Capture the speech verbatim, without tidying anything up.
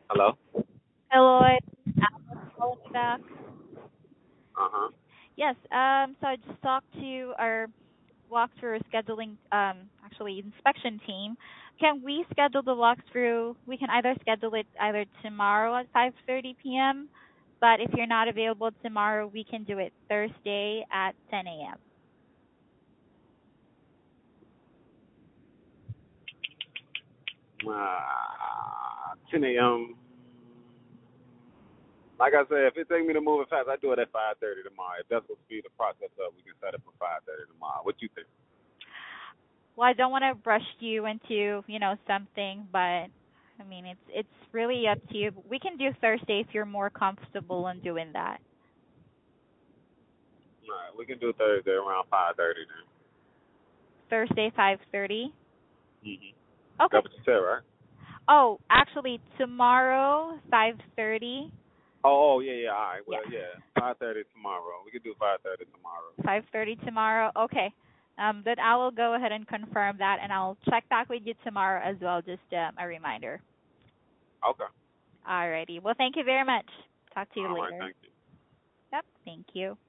Hello? Hello, it's Alice calling you back. Uh-huh. Yes, um, so I just talked to our walkthrough scheduling, um, actually inspection team. Can we schedule the walkthrough? We can either schedule it either tomorrow at five thirty p m, but if you're not available tomorrow, we can do it Thursday at ten a m. Uh, ten a m. Like I said, if it take me to move it fast, I do it at five thirty tomorrow. If that's what speed the process up, we can set it for five thirty tomorrow. What you think? Well, I don't want to rush you into, you know, something, but I mean, it's it's really up to you. We can do Thursday if you're more comfortable in doing that. All right, we can do Thursday around five thirty then. Thursday five thirty. Mm-hmm. Okay. That's what you said, right? Oh, actually, tomorrow, five thirty. Oh, oh, yeah, yeah. All right. Yeah, Well, yeah, five thirty tomorrow. We can do five thirty tomorrow. five thirty tomorrow. Okay. Um, then I will go ahead and confirm that, and I'll check back with you tomorrow as well. Just um, a reminder. Okay. Alrighty. Well, thank you very much. Talk to you All right. later. Thank you. Yep. Thank you.